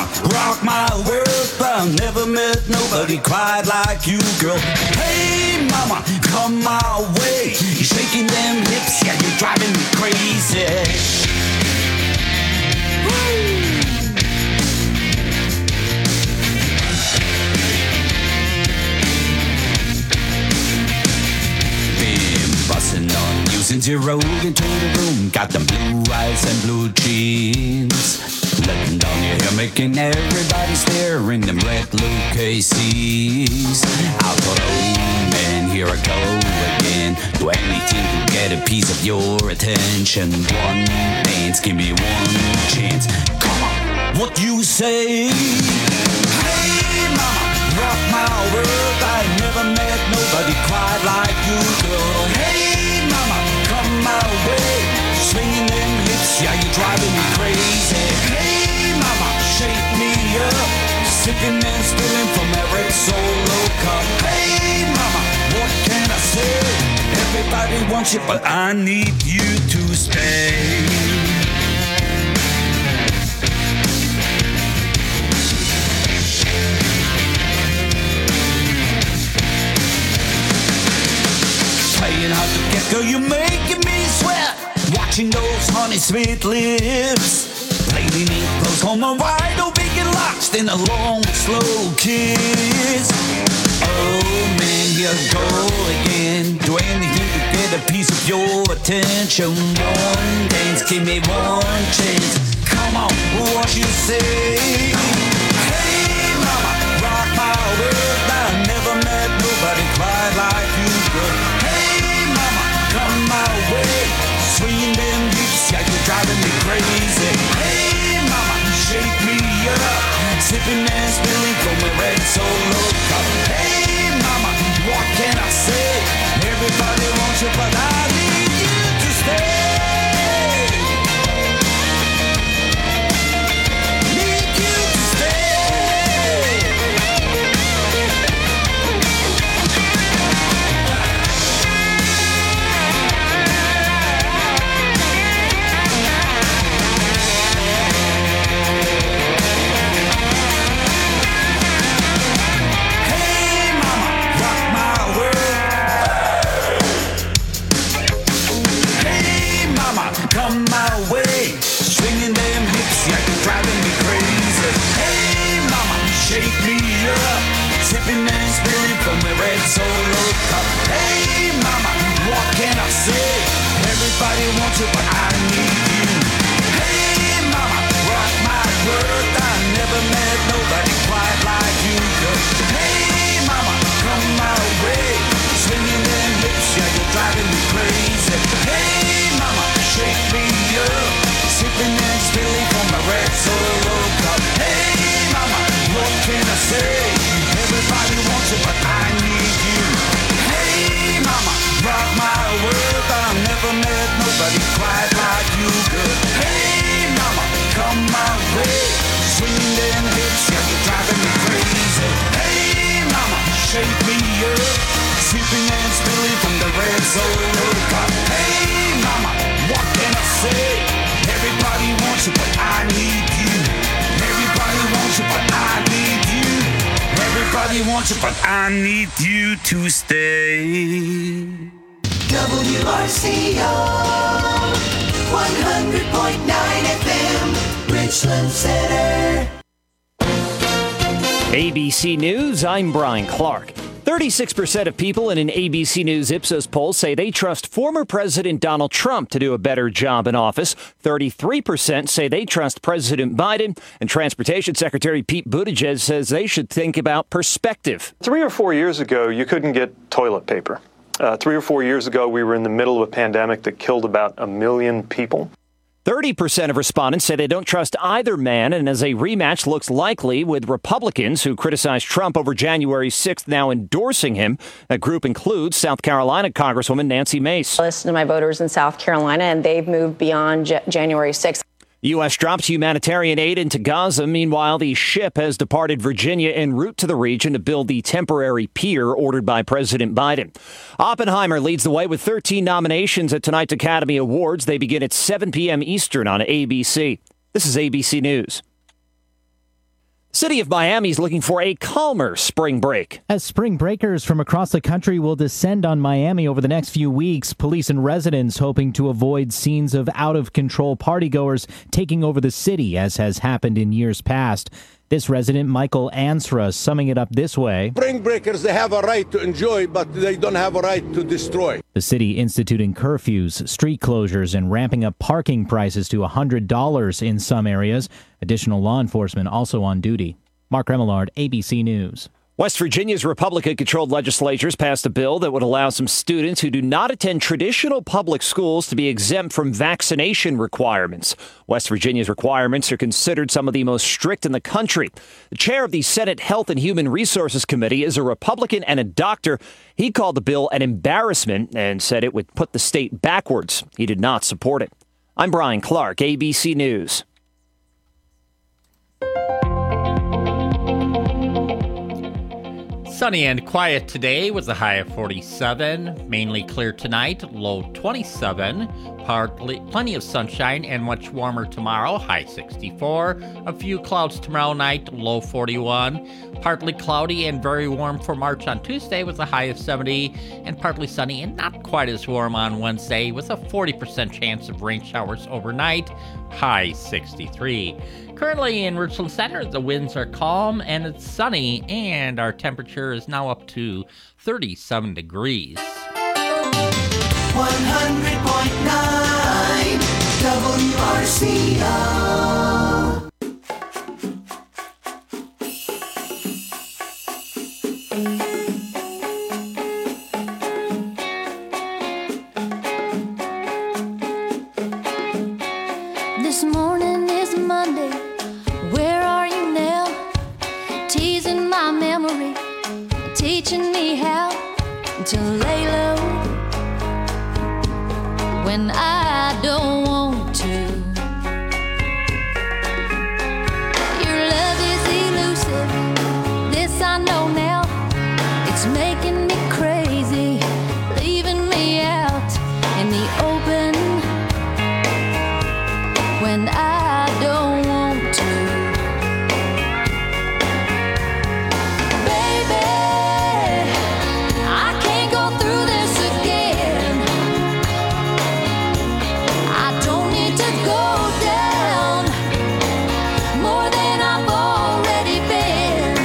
mama, rock my world. I never met nobody quite like you, girl. Hey, mama, come my way. You're shaking them hips, yeah, you're driving me crazy. Woo! Bustin' on you since you rode into the room. Got them blue eyes and blue jeans. Letting down your hair, making everybody stare in them red Lucasies. I thought, oh man, here I go again. Do anything to get a piece of your attention. One dance, give me one chance. Come on, what you say? Hey mama, rock my world. I never met nobody quite like you, girl. Hey mama, come my way. Swinging them hips, yeah, you're driving me crazy. Hey mama, shake me up. Sipping and spilling from every solo cup. Hey mama, what can I say? Everybody wants you, but I need you to stay. Playing hard to get, girl, you're making me sweat. Watching those honey sweet lips. Lady need close home and wide open, get lost in a long slow kiss. Oh man, here I go again. Do anything to get a piece of your attention. One dance, give me one chance. Come on, what you say? Hey mama, rock my world. I never met nobody quite like you, girl. Come my way, swinging them hips, yeah, you're driving me crazy. Hey mama, shake me up, sipping and spilling from a red solo cup. Hey mama, what can I say? Everybody wants you, but I need you to stay. Need you to stay. Come my way, swinging them hips, yeah, you're driving me crazy. Hey mama, shake me up, sipping and spilling from a red solo cup. Hey mama, what can I say? Everybody wants you, but I need you. Hey mama, rock my world. I never met nobody quite like you, girl. Hey mama, come my way, swinging them hips, yeah, you're driving me crazy. Hey mama, shake me up, sipping and spilling from my red solo cup. Hey mama, what can I say? Everybody wants you, but I need you. Hey mama, rock my world. I never met nobody quite like you, girl. Hey mama, come my way, swinging them hips, yeah, you're driving me crazy. Hey mama, shake me up, sipping and spilling from the red solo cup. Hey mama, what can I say? Everybody wants you, but I need you. Everybody wants you, but I need you. Everybody wants you, but I need you to stay. WRCO 100.9 FM, Richland Center. ABC News, I'm Brian Clark. 36% of people in an ABC News Ipsos poll say they trust former President Donald Trump to do a better job in office. 33% say they trust President Biden. And Transportation Secretary Pete Buttigieg says they should think about perspective. 3 or 4 years ago, you couldn't get toilet paper. 3 or 4 years ago, we were in the middle of a pandemic that killed about 1 million people. 30% of respondents say they don't trust either man, and as a rematch looks likely with Republicans who criticized Trump over January 6th now endorsing him. That group includes South Carolina Congresswoman Nancy Mace. I listen to my voters in South Carolina, and they've moved beyond January 6th. U.S. drops humanitarian aid into Gaza. Meanwhile, the ship has departed Virginia en route to the region to build the temporary pier ordered by President Biden. Oppenheimer leads the way with 13 nominations at tonight's Academy Awards. They begin at 7 p.m. Eastern on ABC. This is ABC News. City of Miami is looking for a calmer spring break. As spring breakers from across the country will descend on Miami over the next few weeks, police and residents hoping to avoid scenes of out-of-control partygoers taking over the city, as has happened in years past. This resident, Michael Ansra, summing it up this way. Spring breakers, they have a right to enjoy, but they don't have a right to destroy. The city instituting curfews, street closures, and ramping up parking prices to $100 in some areas. Additional law enforcement also on duty. Mark Remillard, ABC News. West Virginia's Republican-controlled legislatures passed a bill that would allow some students who do not attend traditional public schools to be exempt from vaccination requirements. West Virginia's requirements are considered some of the most strict in the country. The chair of the Senate Health and Human Resources Committee is a Republican and a doctor. He called the bill an embarrassment and said it would put the state backwards. He did not support it. I'm Brian Clark, ABC News. Sunny and quiet today with a high of 47. Mainly clear tonight, low 27. Plenty of sunshine and much warmer tomorrow, high 64. A few clouds tomorrow night, low 41. Partly cloudy and very warm for March on Tuesday with a high of 70. And partly sunny and not quite as warm on Wednesday with a 40% chance of rain showers overnight, high 63. Currently in Richland Center, the winds are calm and it's sunny, and our temperature is now up to 37 degrees. 100.9 WRCO. This morning is Monday. Where are you now? Teasing my memory, teaching me how to lay low when I don't want to. Your love is elusive, this I know now. It's making me crazy, leaving me out in the open when I don't want to. Baby, I can't go through this again. I don't need to go down more than I've already been.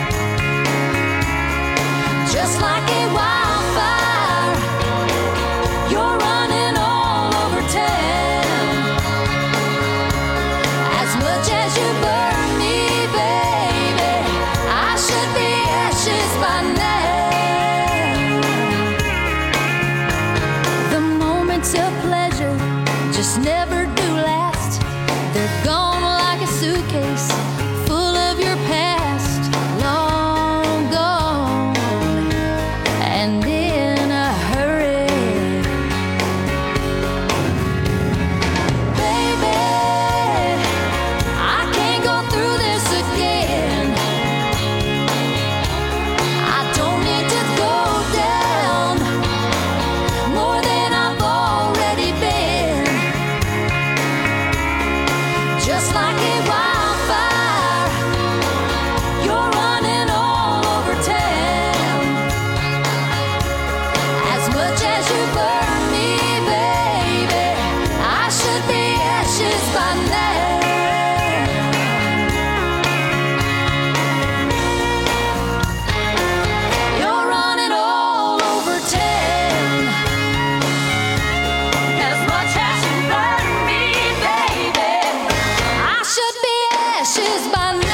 Just like a wildfire, you're running all over town. As much as you burn me, baby, I should be ashes by now. The moments of pleasure just never do last. They're gone like a suitcase full of your past, long gone and in a hurry. Baby, I can't go through this again. I don't need to go down more than I've already been. Just like a wildfire, you're running all over town. As much as you burn me, baby, I should be ashes by now. You're running all over town. As much as you burn me, baby, I should be ashes by now.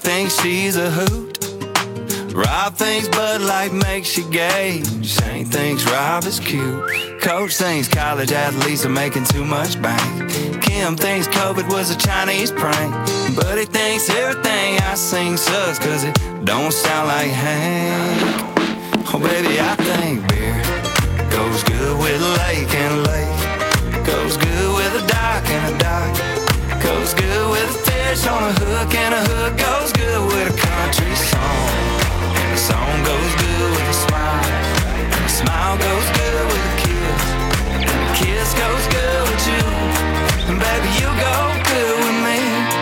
thinks she's a hoot. Rob thinks Bud Light makes you gay. Shane thinks Rob is cute. Coach thinks college athletes are making too much bank. Kim thinks COVID was a Chinese prank. Buddy thinks everything I sing sucks, cause it don't sound like Hank. Oh baby, I think beer goes good with lake and lake. Goes good with a dock and a dock. Goes good with a fish on a hook, and a hook goes good with a country song. And the song goes good with a smile, and the smile goes good with a kiss, and the kiss goes good with you, and baby you go good with me.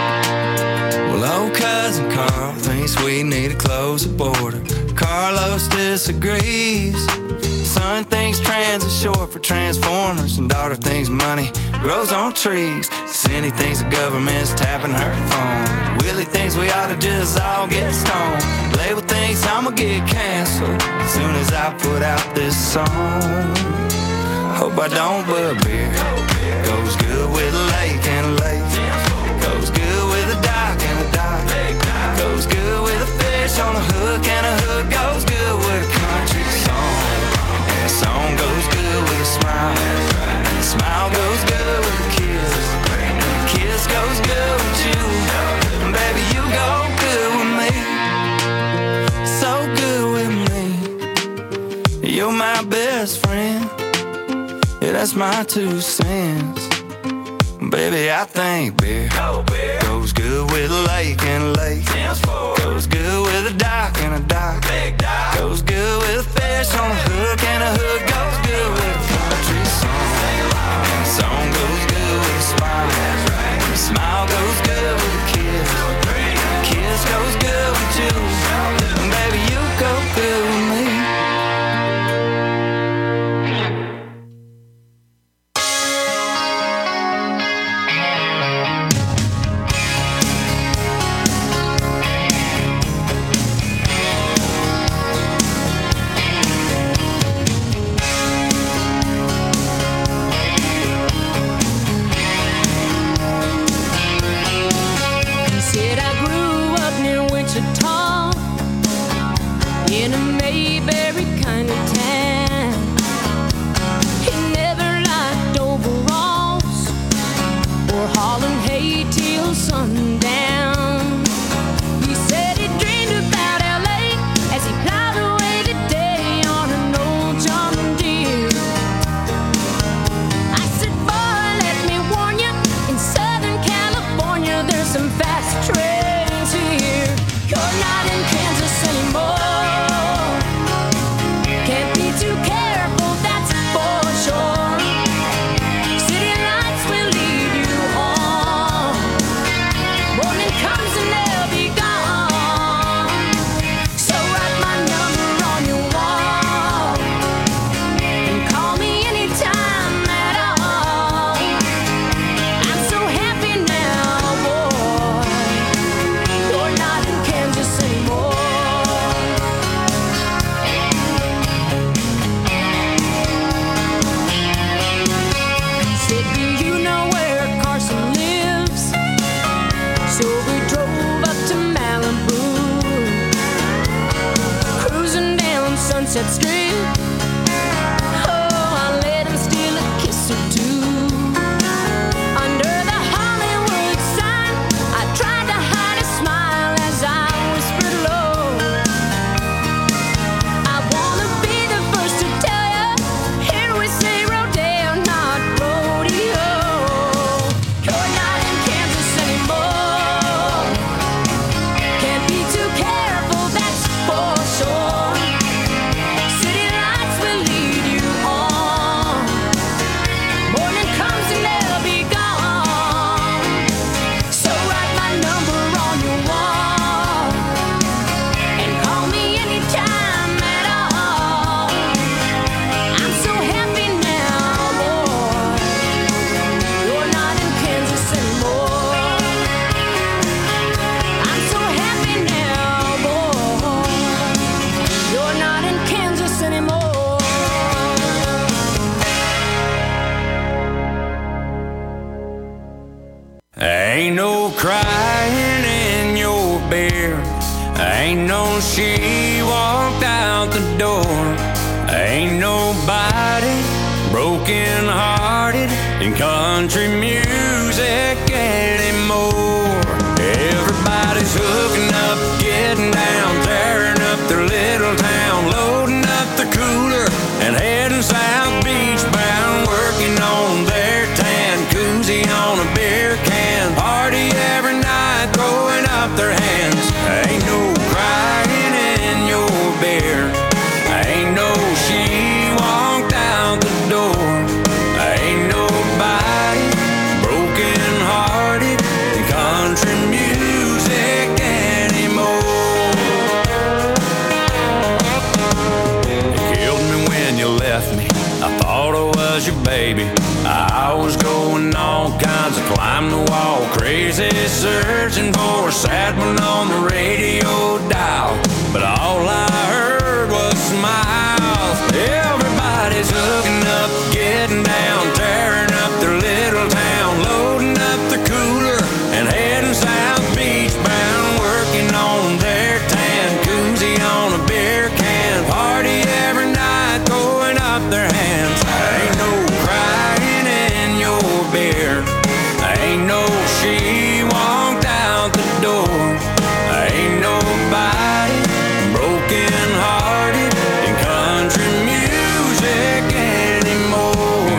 Well, old cousin Carl thinks we need to close the border. Carlos disagrees. Son thinks trans is short for Transformers, and daughter thinks money grows on trees. Cindy thinks the government's tapping her phone. Willie thinks we ought to just all get stoned. Label thinks I'ma get canceled as soon as I put out this song. Hope I don't, but beer goes good with lake and lake. Goes good with a dock and a dock. Goes good with a fish on a hook, and a hook goes good with a country song. And the song goes good with a smile, and the smile goes good with a kiss, and the kiss goes good with you, and baby you go good with me. So good with me. You're my best friend. Yeah, that's my 2 cents. Baby, I think beer goes good with a lake and lake. Goes good with a dock and a dock. Goes good with a fish on a hook, and a hook goes good with a country song. And the song goes good with a smile, and the smile goes good with a kiss, and the kiss goes good with you, and baby you go good with me. In a Mayberry kind of town. He never liked overalls or hauling hay till sundown. He said he dreamed about LA as he plowed away the day on an old John Deere. I said, boy, let me warn you, in Southern California there's some fast trains here. You're not in Kansas anymore. Sunset Street. Oh, I let him steal a kiss or two. Under the Hollywood sign, I tried to hide a smile as I whispered low. I wanna be the first to tell you, here we say rodeo, not rodeo. You're not in Kansas anymore. Can't be too careful, that's for sure. Ain't no crying in your beer Ain't no she walked out the door. Ain't nobody broken hearted in country music anymore. Everybody's hooking up, getting down, tearing up their little town, loading up the cooler and heading South Beach bound, working on their tan, koozie on a beer can, party every night, throwing up their hands. Ain't no crying in your beer. Ain't no she walked out the door. Ain't nobody broken hearted in country music anymore. You killed me when you left me. I thought I was your baby. I was going all kinds of climb the wall, crazy, searching for a sad one on the radio dial. But all I heard was smiles. Everybody's hooking up, getting down, tearing up their little town, loading up the cooler and heading South Beach bound, working on their tan, koozie on a beer can, party every night, throwing up their hands. Ain't no crying in your beer. Ain't no she walked out the door. Ain't nobody broken hearted in country music anymore.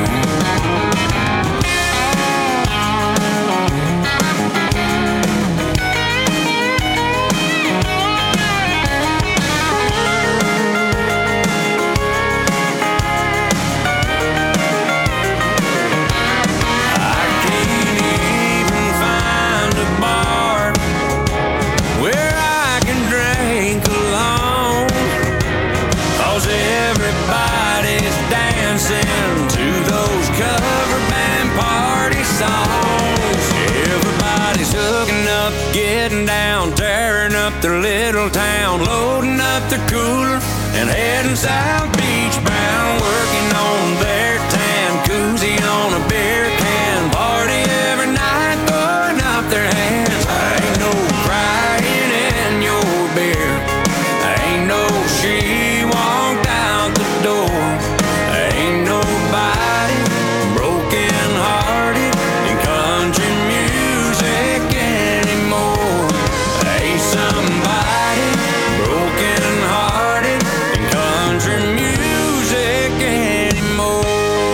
I can't even find a bar where I can drink alone, 'cause everybody's dancing to those cover band party songs. Everybody's hooking up, getting down, tearing up their little town, loading up the cooler and heading South Beach bound, working on their tan, koozie on a beer can, party every night, throwing up their hands. Ain't no crying in your beer. Ain't no she walked out the door. Ain't nobody broken hearted in country music anymore. Ain't somebody broken hearted in country music anymore.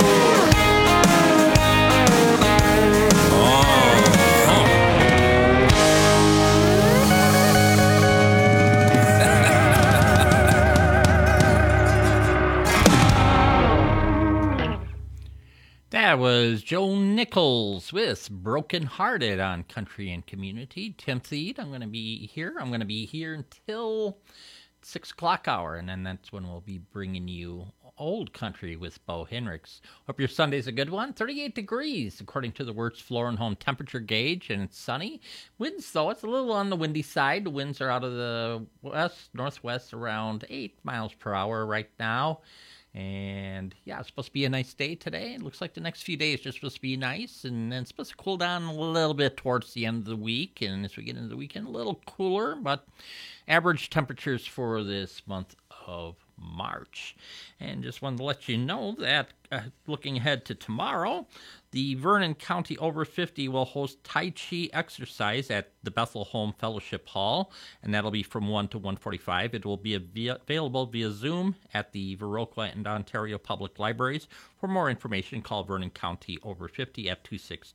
That was Joe Nichols with Broken Hearted on Country and Community. Tim Thede, I'm going to be here. I'm going to be here until 6 o'clock hour, and then that's when we'll be bringing you old country with Bo Hendricks. Hope your Sunday's a good one. 38 degrees, according to the Wertz Floor and Home temperature gauge, and it's sunny. Winds, though, it's a little on the windy side. The winds are out of the northwest, around 8 miles per hour right now. And yeah, it's supposed to be a nice day today. It looks like the next few days are supposed to be nice, and then it's supposed to cool down a little bit towards the end of the week. And as we get into the weekend, a little cooler, but average temperatures for this month of March. And just wanted to let you know that looking ahead to tomorrow, the Vernon County Over 50 will host Tai Chi exercise at the Bethel Home Fellowship Hall, and that'll be from 1 to 1:45. It will be available via Zoom at the Viroqua and Ontario Public Libraries. For more information, call Vernon County Over 50 at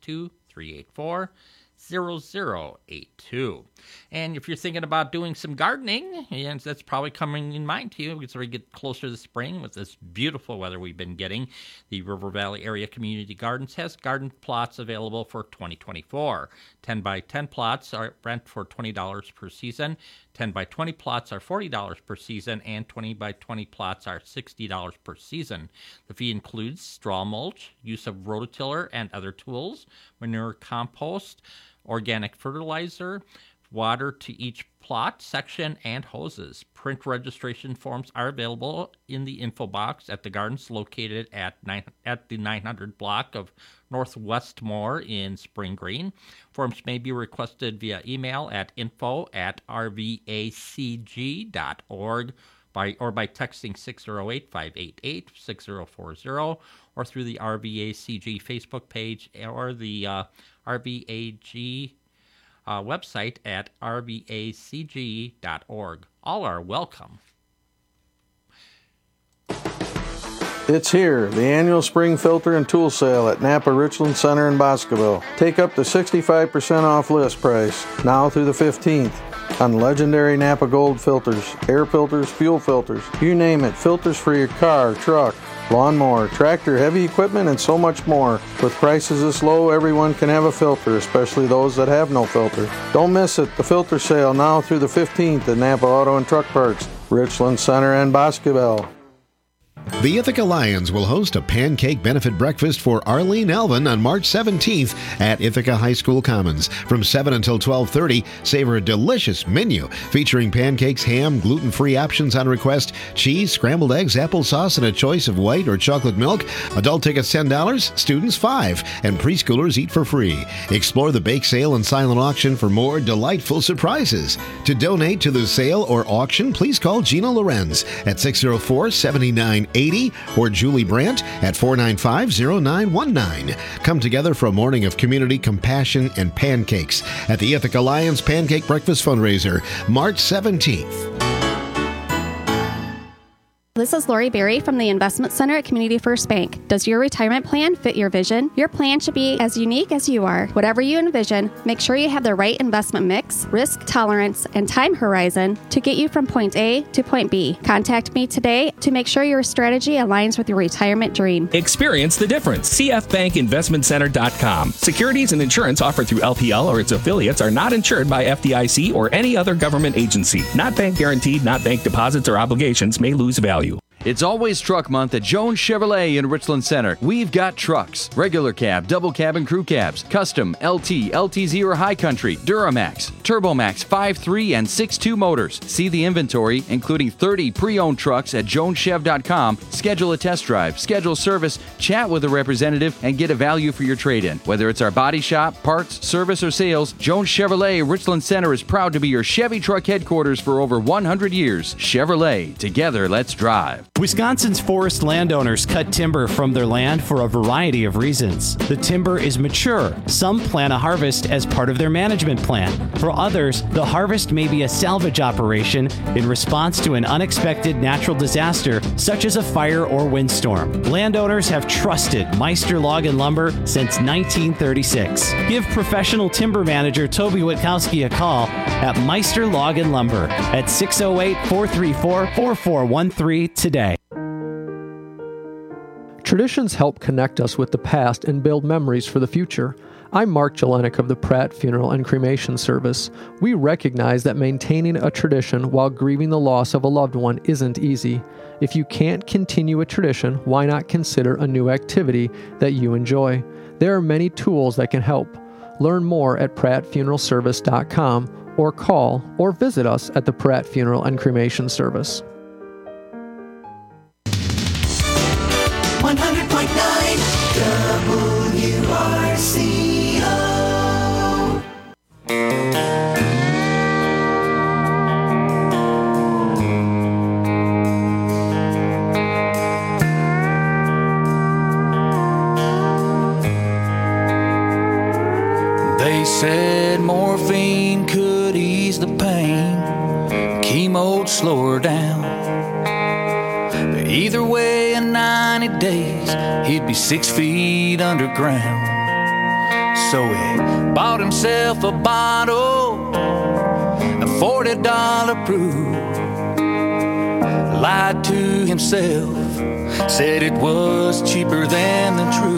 262-384-0082. And if you're thinking about doing some gardening, and that's probably coming in mind to you as we get closer to the spring with this beautiful weather we've been getting, the River Valley Area Community Gardens has garden plots available for 2024. 10 by 10 plots are rent for $20 per season. 10 by 20 plots are $40 per season, and 20 by 20 plots are $60 per season. The fee includes straw mulch, use of rototiller and other tools, manure compost, organic fertilizer, water to each plot, section, and hoses. Print registration forms are available in the info box at the gardens located at the 900 block of Northwest Moore in Spring Green. Forms may be requested via email at info@rvacg.org or by texting 608-588-6040 or through the RVACG Facebook page or the RVAG website at rvacg.org. All are welcome. It's here, the annual spring filter and tool sale at Napa Richland Center in Boscoville. Take up to 65% off list price, now through the 15th, on legendary Napa Gold filters, air filters, fuel filters, you name it, filters for your car, truck, lawnmower, tractor, heavy equipment, and so much more. With prices this low, everyone can have a filter, especially those that have no filter. Don't miss it, the filter sale now through the 15th at Napa Auto and Truck Parts, Richland Center and Boscoville. The Ithaca Lions will host a pancake benefit breakfast for Arlene Alvin on March 17th at Ithaca High School Commons. From 7 until 12:30, savor a delicious menu featuring pancakes, ham, gluten-free options on request, cheese, scrambled eggs, applesauce, and a choice of white or chocolate milk. Adult tickets $10, students $5, and preschoolers eat for free. Explore the bake sale and silent auction for more delightful surprises. To donate to the sale or auction, please call Gina Lorenz at 604-7980 or Julie Brandt at 495-0919. Come together for a morning of community, compassion, and pancakes at the Ithaca Lions Pancake Breakfast Fundraiser, March 17th. This is Lori Berry from the Investment Center at Community First Bank. Does your retirement plan fit your vision? Your plan should be as unique as you are. Whatever you envision, make sure you have the right investment mix, risk tolerance, and time horizon to get you from point A to point B. Contact me today to make sure your strategy aligns with your retirement dream. Experience the difference. CFBankInvestmentCenter.com. Securities and insurance offered through LPL or its affiliates are not insured by FDIC or any other government agency. Not bank guaranteed, not bank deposits or obligations may lose value. It's always truck month at Jones Chevrolet in Richland Center. We've got trucks, regular cab, double cab and crew cabs, custom, LT, LTZ or high country, Duramax, Turbomax 5.3 and 6.2 motors. See the inventory, including 30 pre-owned trucks at joneschev.com. Schedule a test drive, schedule service, chat with a representative, and get a value for your trade-in. Whether it's our body shop, parts, service, or sales, Jones Chevrolet Richland Center is proud to be your Chevy truck headquarters for over 100 years. Chevrolet, together let's drive. Wisconsin's forest landowners cut timber from their land for a variety of reasons. The timber is mature. Some plan a harvest as part of their management plan. For others, the harvest may be a salvage operation in response to an unexpected natural disaster, such as a fire or windstorm. Landowners have trusted Meister Log and Lumber since 1936. Give professional timber manager Toby Witkowski a call at Meister Log and Lumber at 608-434-4413 today. Traditions help connect us with the past and build memories for the future. I'm Mark Jelenik of the Pratt Funeral and Cremation Service. We recognize that maintaining a tradition while grieving the loss of a loved one isn't easy. If you can't continue a tradition, why not consider a new activity that you enjoy? There are many tools that can help. Learn more at prattfuneralservice.com or call or visit us at the Pratt Funeral and Cremation Service. 100.9 WRCO. They said morphine could ease the pain, chemo'd slow her down. But either way, in 90 days, he'd be 6 feet underground. So he bought himself a bottle, a $40 brew. Lied to himself, said it was cheaper than the truth.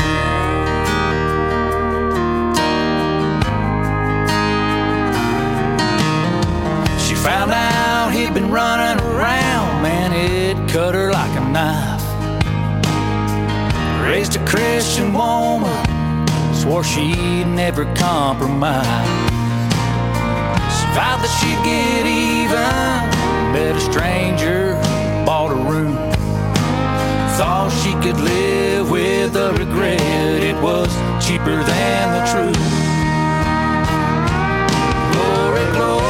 She found out he'd been running around, man, it cut her like a knife. Raised a Christian woman, swore she'd never compromise. She Vowed that she'd get even. Met a stranger, bought a room. Thought she could live with the regret. It was cheaper than the truth. Glory,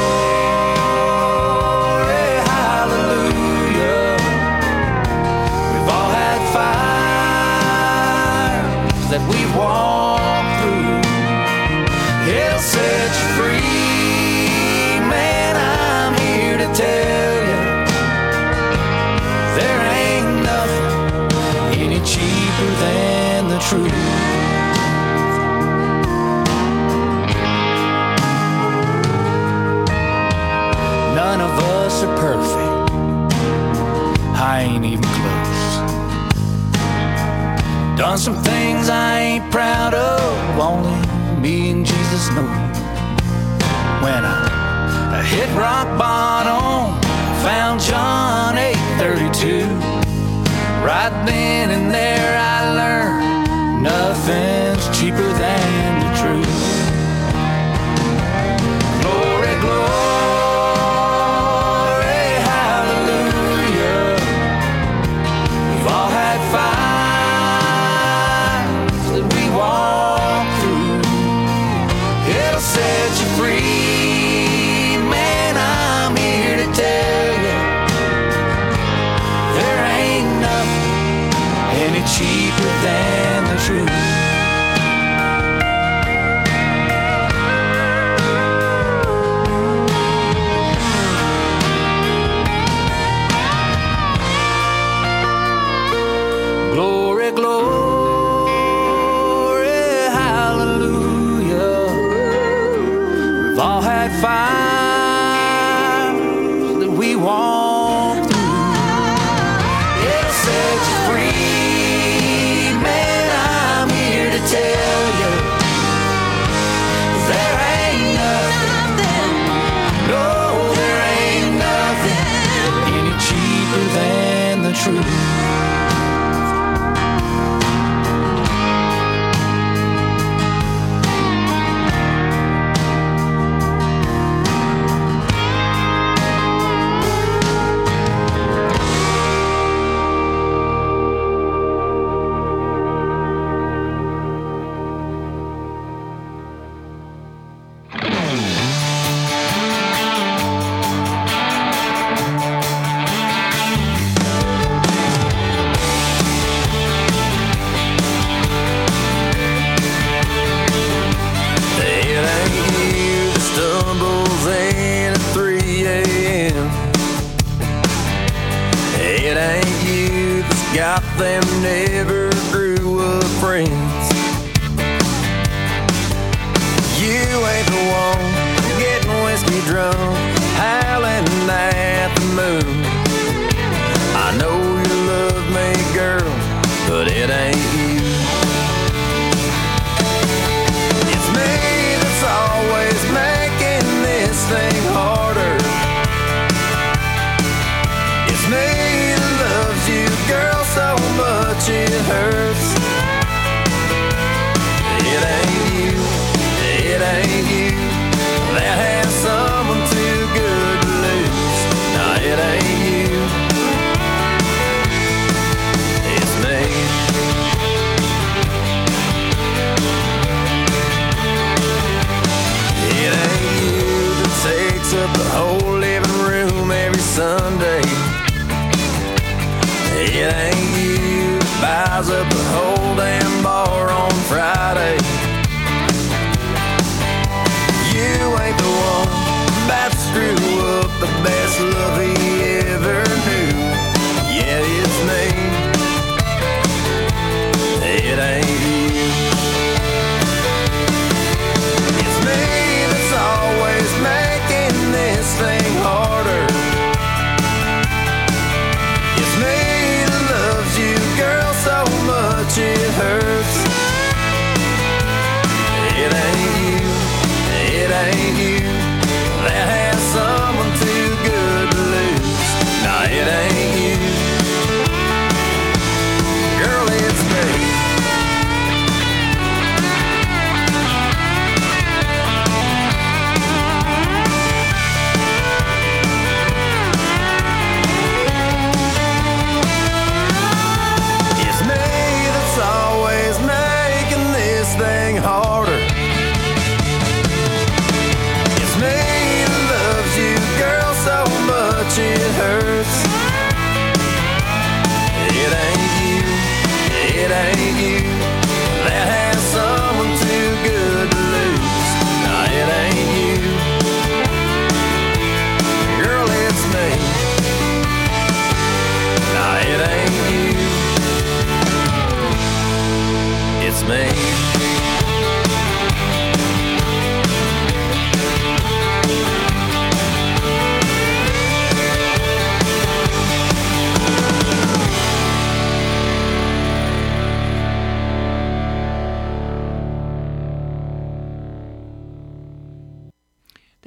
glory, hallelujah. We've all had fires that we've walked through. He'll set you free. Man, I'm here to tell you, there ain't nothing any cheaper than the truth. None of us are perfect. I ain't even close. Done some things I ain't proud of. Only me and Jesus know. When I hit rock bottom, found John 8:32. Right then and there I learned nothing's cheaper than the truth. Glory, glory, hallelujah. We've all had fires that we walk through. It'll set you free. Man, I'm here to tell you, there ain't nothing any cheaper than the truth. Glory, glory, hallelujah. We've all had fires that we walk through. It'll set you free. Man, I'm here to tell you, there ain't nothing, no, there ain't nothing any cheaper than the truth. Got them never grew up friends. You ain't the one getting whiskey drunk, howling at the moon. I know you love me, girl, but it ain't you. It's me that's always making this thing harder. It's me that loves you, girl, so much it hurts. It ain't you, it ain't you that has someone too good to lose. No, it ain't you, it's me. It ain't you that takes up the whole living room every Sunday. It ain't you that buys up the whole damn bar on Friday. You ain't the one about to screw up the best love he ever knew. Yeah, it's me. It ain't you. It's me that's always making this thing harder. It's me that loves you, girl, so much it hurts.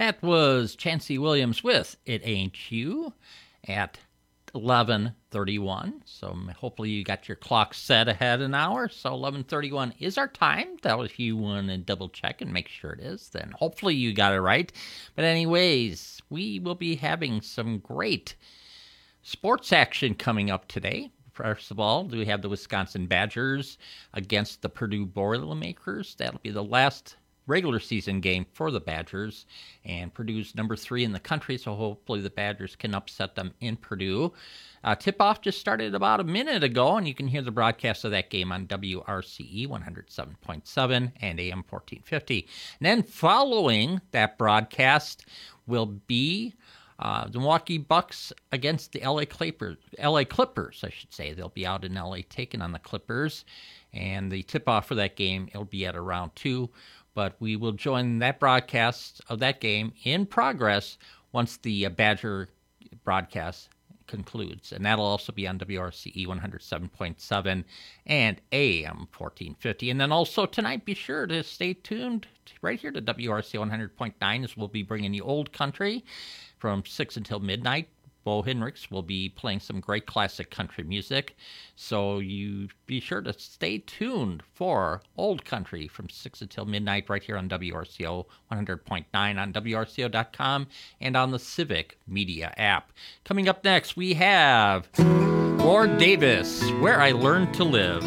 that was Chancey Williams with It Ain't You at 11:31. So hopefully you got your clock set ahead an hour. So 11:31 is our time. That if you want to double check and make sure it is, then hopefully you got it right. But anyways, we will be having some great sports action coming up today. First of all, we have the Wisconsin Badgers against the Purdue Boilermakers. That'll be the last regular season game for the Badgers, and Purdue's number 3 in the country, so hopefully the Badgers can upset them in Purdue. Tip-off just started about a minute ago, and you can hear the broadcast of that game on WRCE 107.7 and AM 1450. And then following that broadcast will be the Milwaukee Bucks against the LA Clippers, I should say. They'll be out in LA taking on the Clippers, and the tip-off for that game, it'll be at around 2. But we will join that broadcast of that game in progress once the Badger broadcast concludes. And that'll also be on WRCE 107.7 and AM 1450. And then also tonight, be sure to stay tuned right here to WRCE 100.9 as we'll be bringing you Old Country from 6 until midnight. Bo Hendricks will be playing some great classic country music. So you be sure to stay tuned for Old Country from 6 until midnight right here on WRCO 100.9 on WRCO.com and on the Civic Media app. Coming up next, we have Ward Davis, Where I Learned to Live.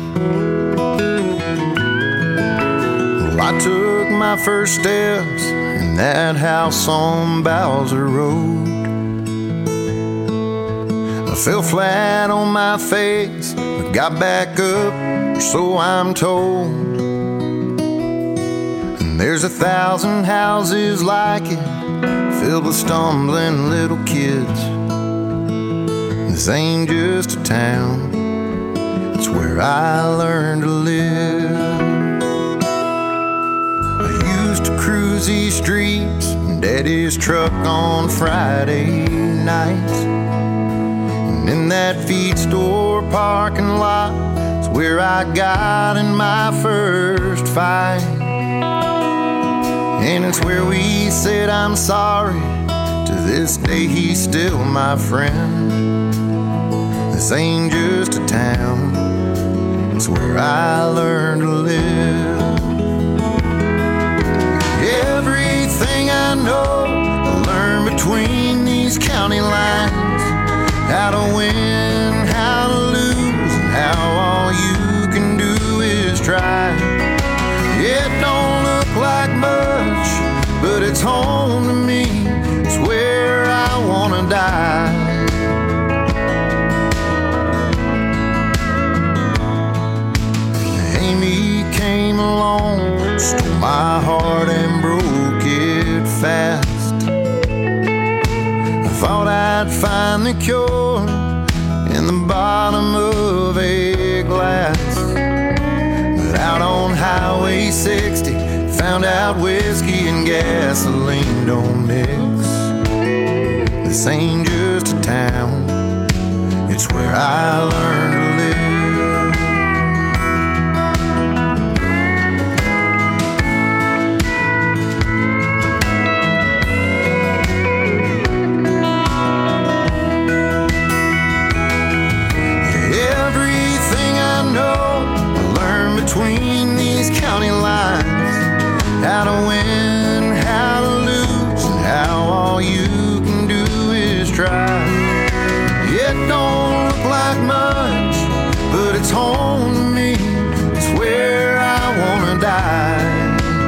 Well, I took my first steps in that house on Bowser Road. I fell flat on my face, but got back up, so I'm told. And there's 1,000 houses like it, filled with stumbling little kids. This ain't just a town, it's where I learned to live. I used to cruise these streets in Daddy's truck on Friday nights. In that feed store parking lot is where I got in my first fight. And it's where we said I'm sorry. To this day he's still my friend. This ain't just a town, it's where I learned to live. Everything I know I learned between these county lines. How to win, how to lose, and how all you can do is try. It don't look like much, but it's home to me. It's where I wanna die. Amy came along, stole my heart and broke it fast. Thought I'd find the cure in the bottom of a glass. But out on Highway 60, found out whiskey and gasoline don't mix. This ain't just a town, it's where I learned to live. Between these county lines, how to win, how to lose, and how all you can do is try. It don't look like much, but it's home to me. It's where I wanna die.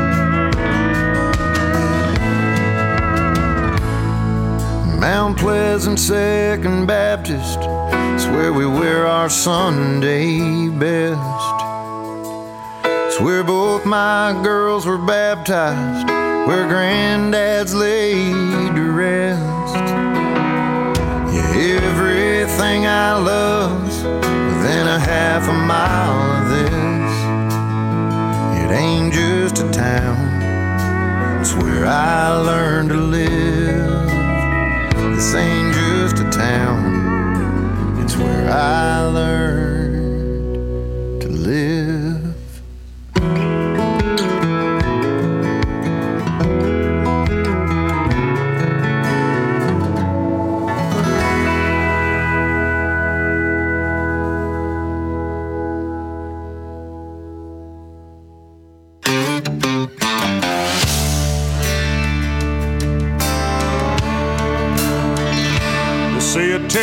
Mount Pleasant Second Baptist, it's where we wear our Sunday best. It's where both my girls were baptized, where granddad's laid to rest. Yeah, everything I love's within a half a mile of this. It ain't just a town, it's where I learned to live. This ain't just a town, it's where I learned to live.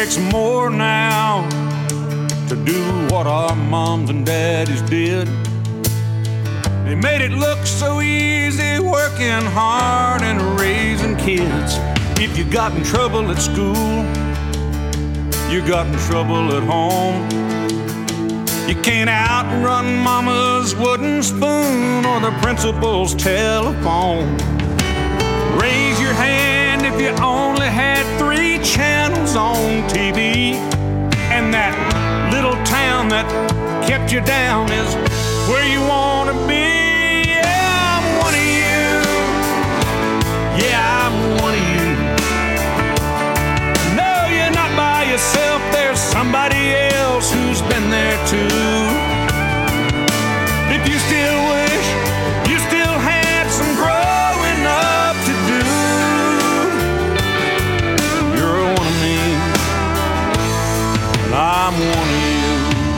takes more now to do what our moms and daddies did. They made it look so easy, working hard and raising kids. If you got in trouble at school, you got in trouble at home. You can't outrun mama's wooden spoon or the principal's telephone. Raise your hand if you only had 3 channels on TV, and that little town that kept you down is where you want to be. Yeah, I'm one of you. Yeah, I'm one of you. No, you're not by yourself. There's somebody else who's been there too. If you still wish you still had some growing up to do, you're one of me, and I'm one of you.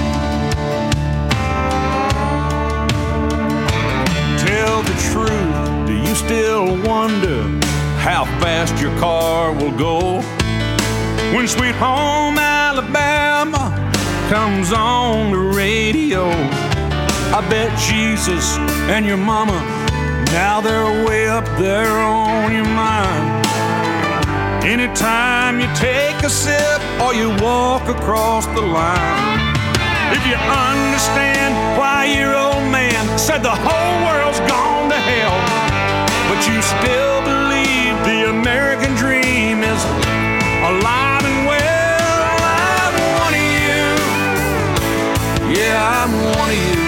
Tell the truth, do you still wonder how fast your car will go when Sweet Home Alabama comes on the radio? I bet Jesus and your mama, now they're way up there on your mind. Anytime you take a sip or you walk across the line. If you understand why your old man said the whole world's gone to hell, but you still believe the American dream is alive and well, I'm one of you. Yeah, I'm one of you.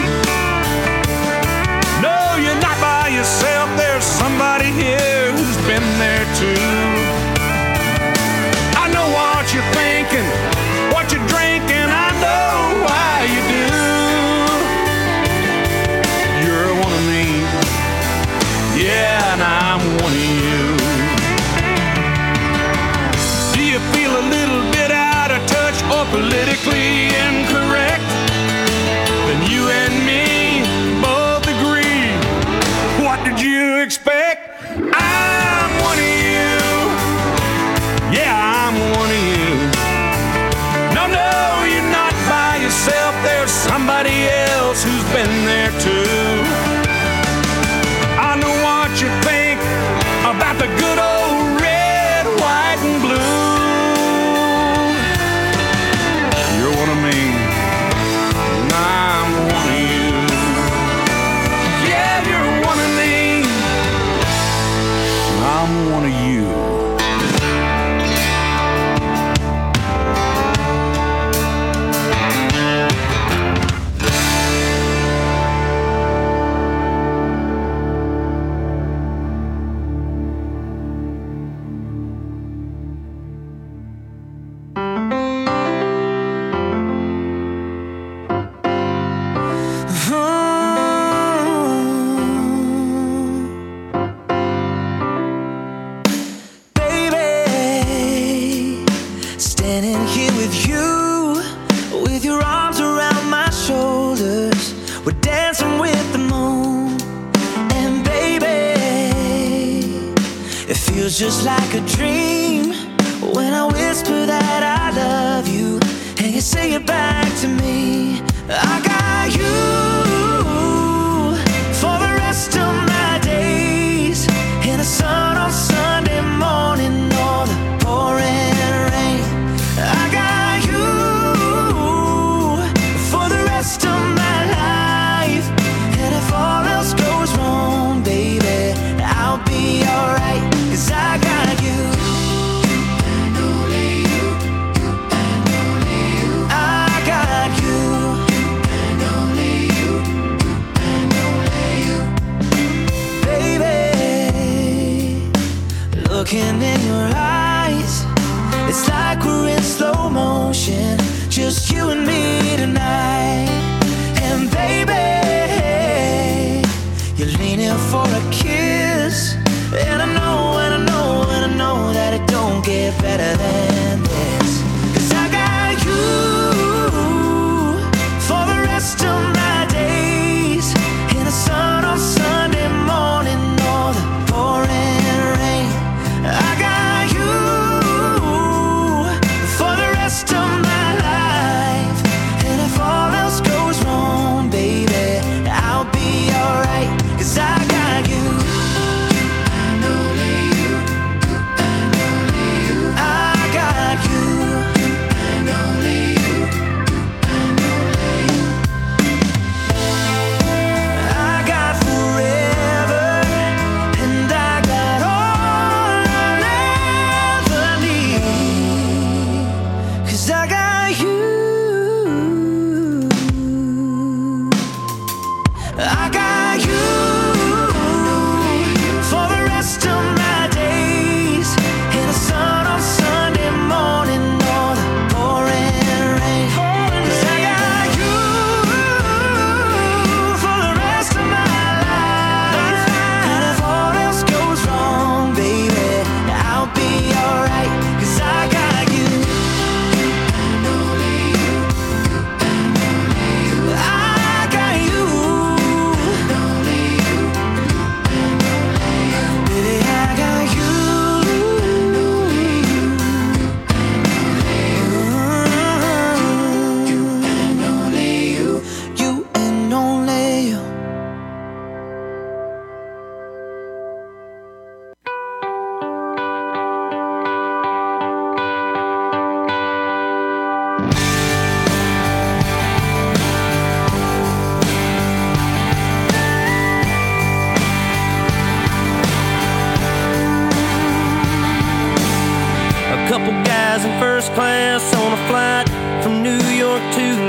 No, you're not by yourself. There's somebody here who's been there too. I know what you're thinking, what you're drinking, I know why you do. You're one of me. Yeah, and I'm one of you. Do you feel a little bit out of touch or politically incorrect? Then you and me both agree. What did you expect? I'm one of you. Yeah, I'm one of you. No, you're not by yourself. There's somebody else who's been there too. I know what you think about the good old red, white, and blue. You're one of me, and I'm one of you. Yeah, you're one of me, and I'm one of you. Just like a dream when I whisper that I love you and you say it back to me. I got you for the rest of my days, in the sun on Sunday morning or the pouring rain. I got you for the rest of my life, and if all else goes wrong, baby, I'll be alright. 'Cause I got you, and only you, and only you. I got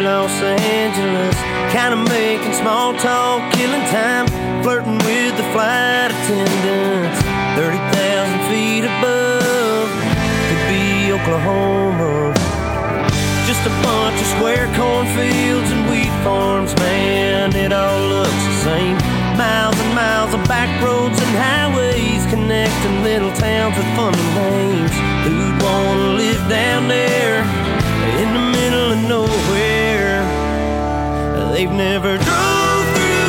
Los Angeles, kinda making small talk, killing time, flirting with the flight attendants. 30,000 feet above, could be Oklahoma. Just a bunch of square cornfields and wheat farms, man, it all looks the same. Miles and miles of back roads and highways connecting little towns with funny names. Who'd wanna live down there in the middle of nowhere? They've never drove through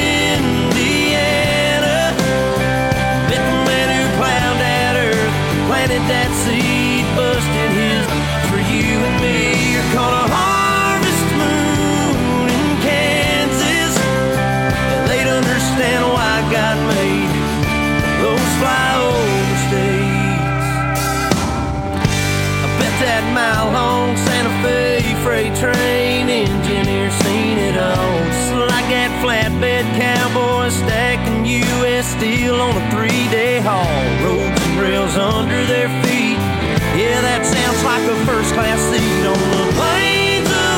Indiana, met the man who plowed that earth, planted that seed, busted his. For you and me, you're called a harvest moon in Kansas. They'd understand why God made those flyover states. I bet that mile-long Santa Fe freight train engineer seen it all. Just like that flatbed cowboy stacking U.S. steel on a 3-day haul. Roads and rails under their feet. Yeah, that sounds like a first-class seat on the plains of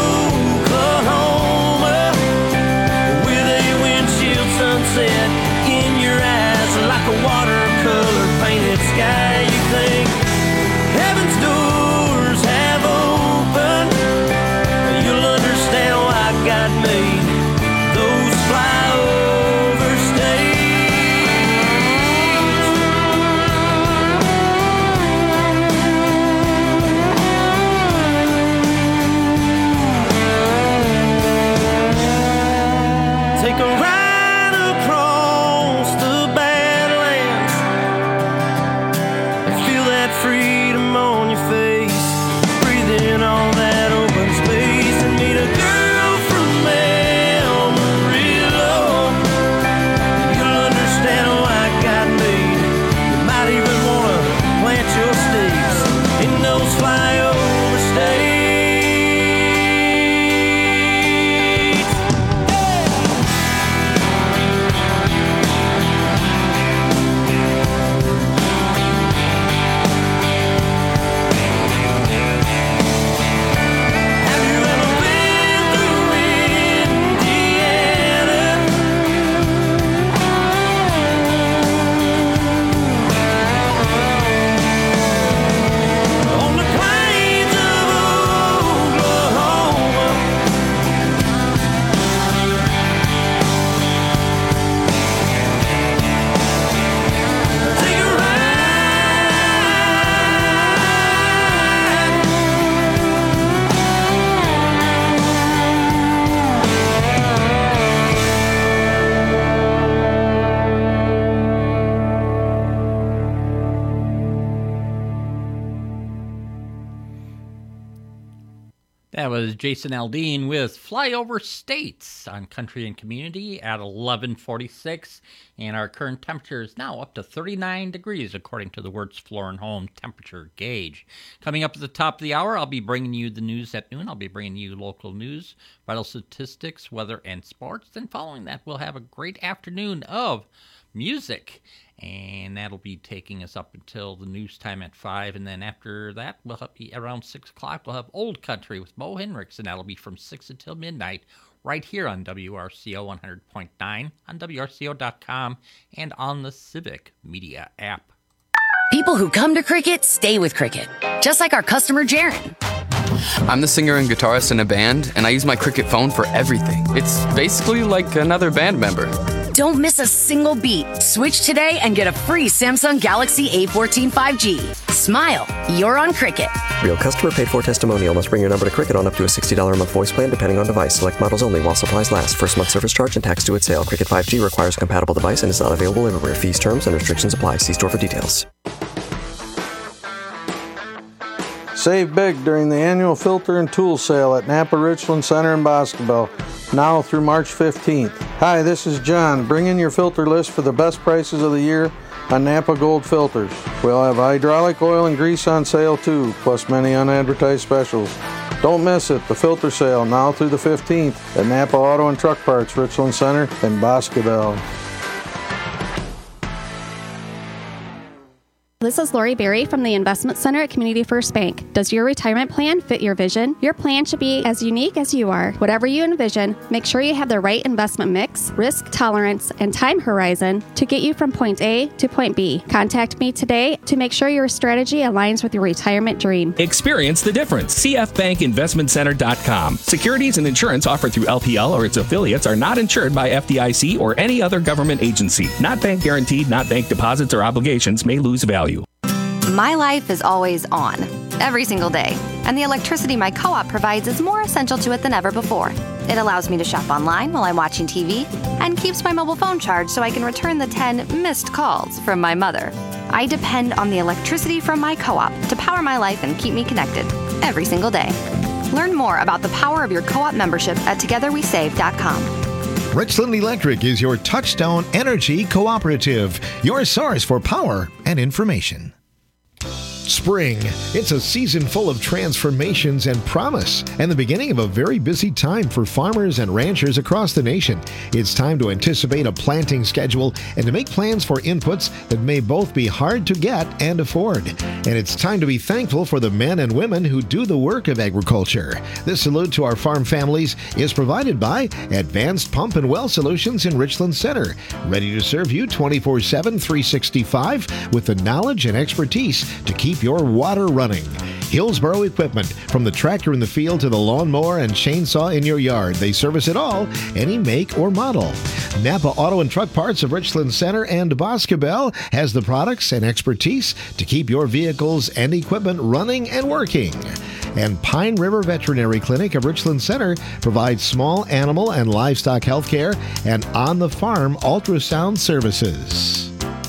Oklahoma, with a windshield sunset in your eyes like a watercolor painted sky. You think heaven's doors have opened, you'll understand why God made those flyover states. Take a ride across the Badlands and feel that freedom on your face. Breathe in all that open space and meet a girl from Amarillo. You'll understand why God made. You might even want to plant your stakes in those flyover states. That was Jason Aldean with Flyover States on Country and Community at 11:46, and our current temperature is now up to 39 degrees according to the Wertz Floor and Home temperature gauge. Coming up at the top of the hour, I'll be bringing you the news at noon. I'll be bringing you local news, vital statistics, weather, and sports. Then following that, we'll have a great afternoon of music, and that'll be taking us up until the news time at 5, and then after that, we'll be around 6 o'clock, we'll have Old Country with Mo Henricks, and that'll be from 6 until midnight, right here on WRCO 100.9, on WRCO.com, and on the Civic Media app. People who come to Cricket stay with Cricket, just like our customer, Jaron. I'm the singer and guitarist in a band, and I use my Cricket phone for everything. It's basically like another band member. Don't miss a single beat. Switch today and get a free Samsung Galaxy A14 5G. Smile, you're on Cricket. Real customer paid for testimonial. Must bring your number to Cricket on up to a $60 a month voice plan depending on device. Select models only while supplies last. First month service charge and tax due at sale. Cricket 5G requires a compatible device and is not available everywhere. Fees, terms, and restrictions apply. See store for details. Save big during the annual filter and tool sale at Napa Richland Center in Boscobel, now through March 15th. Hi, this is John. Bring in your filter list for the best prices of the year on Napa Gold filters. We'll have hydraulic oil and grease on sale too, plus many unadvertised specials. Don't miss it, the filter sale now through the 15th at Napa Auto and Truck Parts, Richland Center in Boscobel. This is Lori Berry from the Investment Center at Community First Bank. Does your retirement plan fit your vision? Your plan should be as unique as you are. Whatever you envision, make sure you have the right investment mix, risk tolerance, and time horizon to get you from point A to point B. Contact me today to make sure your strategy aligns with your retirement dream. Experience the difference. CFBankInvestmentCenter.com. Securities and insurance offered through LPL or its affiliates are not insured by FDIC or any other government agency. Not bank guaranteed, not bank deposits or obligations may lose value. My life is always on, every single day, and the electricity my co-op provides is more essential to it than ever before. It allows me to shop online while I'm watching TV and keeps my mobile phone charged so I can return the 10 missed calls from my mother. I depend on the electricity from my co-op to power my life and keep me connected every single day. Learn more about the power of your co-op membership at togetherwesave.com. Richland Electric is your touchstone energy cooperative, your source for power and information. Spring. It's a season full of transformations and promise, and the beginning of a very busy time for farmers and ranchers across the nation. It's time to anticipate a planting schedule and to make plans for inputs that may both be hard to get and afford. And it's time to be thankful for the men and women who do the work of agriculture. This salute to our farm families is provided by Advanced Pump and Well Solutions in Richland Center, ready to serve you 24/7, 365 with the knowledge and expertise to keep your water running. Hillsboro Equipment, from the tractor in the field to the lawnmower and chainsaw in your yard. They service it all, any make or model. Napa Auto and Truck Parts of Richland Center and Boscobel has the products and expertise to keep your vehicles and equipment running and working. And Pine River Veterinary Clinic of Richland Center provides small animal and livestock health care and on-the-farm ultrasound services.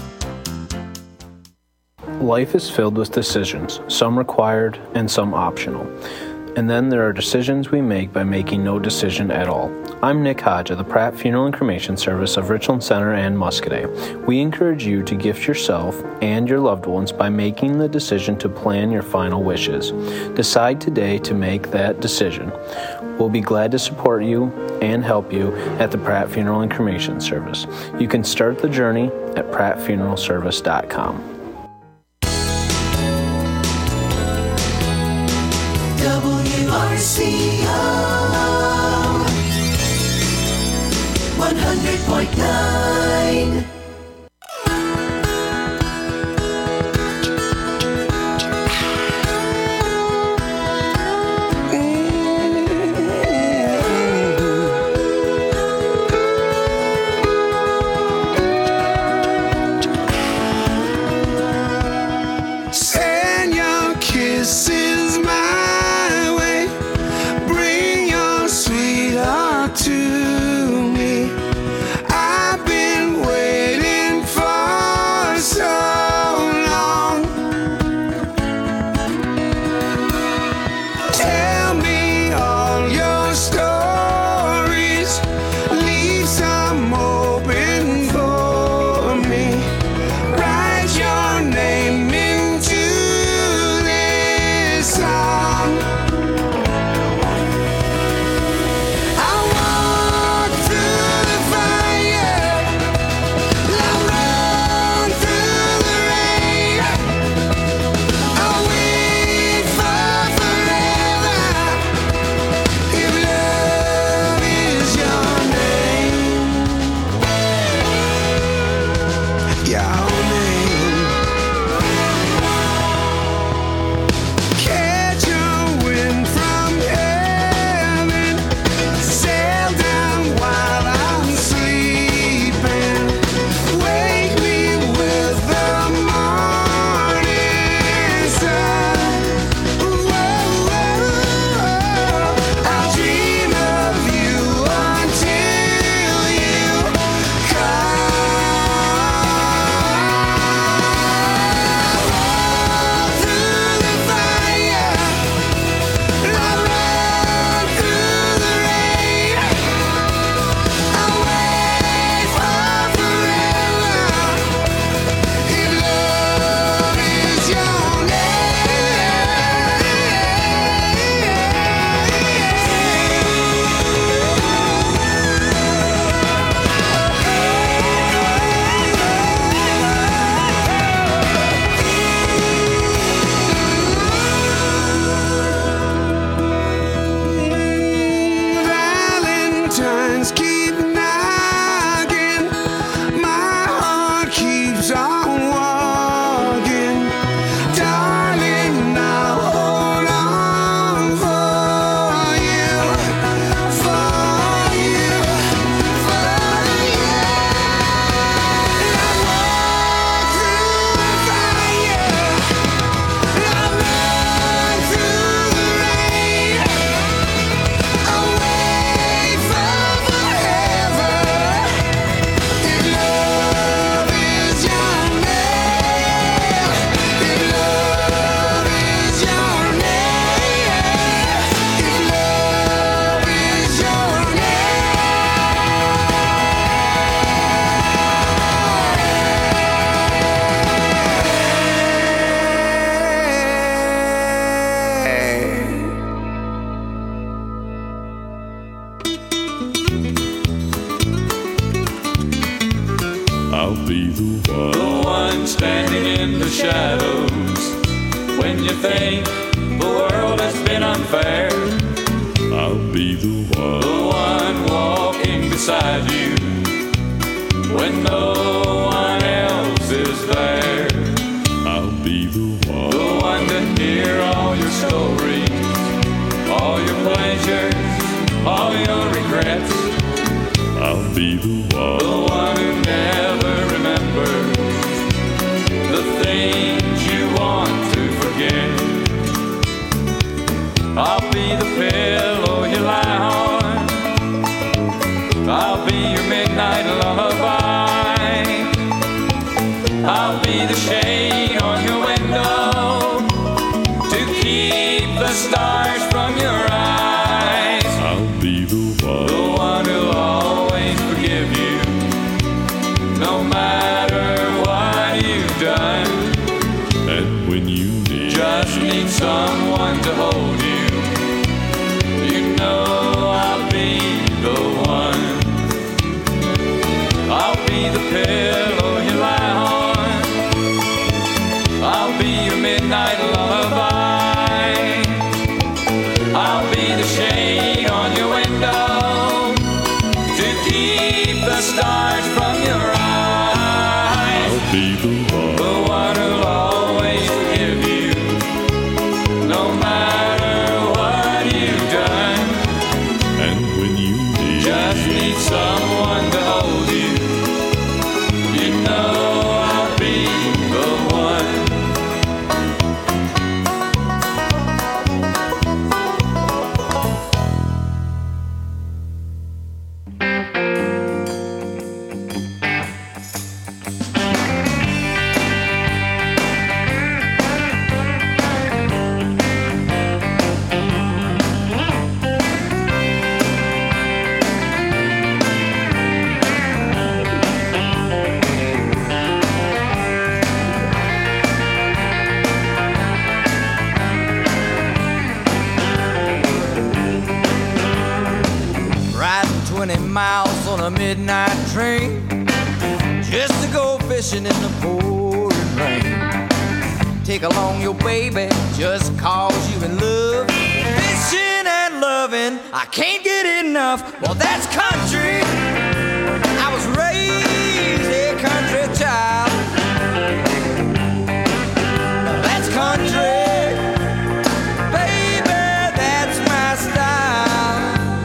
Life is filled with decisions, some required and some optional. And then there are decisions we make by making no decision at all. I'm Nick Hodge of the Pratt Funeral and Cremation Service of Richland Center and Muscoda. We encourage you to gift yourself and your loved ones by making the decision to plan your final wishes. Decide today to make that decision. We'll be glad to support you and help you at the Pratt Funeral and Cremation Service. You can start the journey at prattfuneralservice.com. WRCO 100.9. Send your kisses my way. Bring times keep knocking, my heart keeps on walking. Darling, I'll hold on for you, for you, for you. I walk through the fire, I run through the rain, away from forever. If love is your name, if love is your name, if love is your I'll be the one standing in the shadows when you think the world has been unfair. I'll be the one walking beside you when no one else is there. I'll be the one to hear all your stories, all your pleasures, all your regrets. I'll be the one who never remembers the things you want to forget. I'll be the pillow you lie on, I'll be your midnight lullaby, I'll be the shade on your window to keep the stars from your eyes. I'll be the one who'll always forgive you, no matter what you've done. And when you just need someone to hold you, you know I'll be the one. I'll be the pillow you lie on, I'll be your midnight lullaby, I'll be the shade on your window to keep the stars from your eyes. I'll be the one who'll always forgive you, no matter what you've done. And when you just need someone to hold you, you know I'll be the one. Riding 20 miles on a midnight train just to go fishing in the pouring rain. Take along your baby just cause you in love. Fishing and loving, I can't get enough. Well, that's country. I was raised a country child. Now that's country. Baby, that's my style.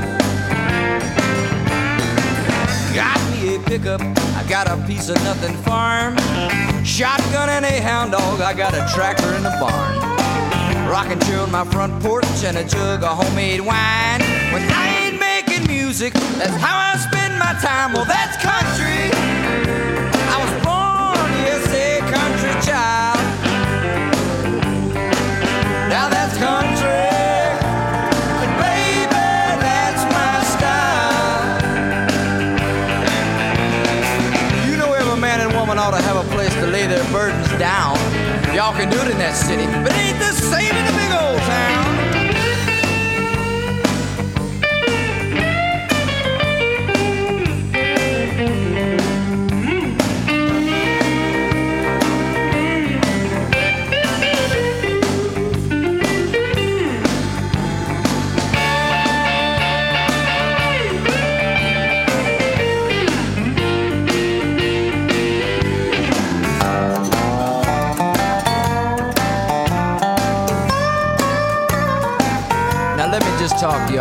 Got me a pickup, I got a piece of nothing farm. Shotgun and a hound dog, I got a tractor in the barn. Rocking chair on my front porch and a jug of homemade wine. When I ain't making music, that's how I spend my time. Well, that's country. I was born, yes, a country child. Now that's country. But baby, that's my style. You know every man and woman ought to have a place to lay their burdens down. Y'all can do it in that city, but it ain't the same in the big old town.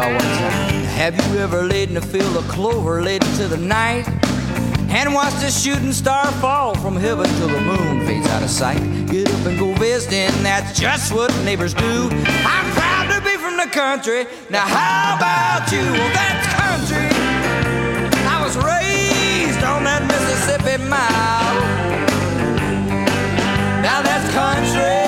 y'all one time. Have you ever laid in a field of clover late into the night and watched a shooting star fall from heaven till the moon fades out of sight? Get up and go visiting, that's just what neighbors do. I'm proud to be from the country. Now how about you? Well, that's country. I was raised on that Mississippi mile. Now that's country.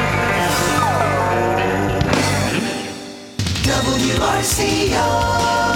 WRCO.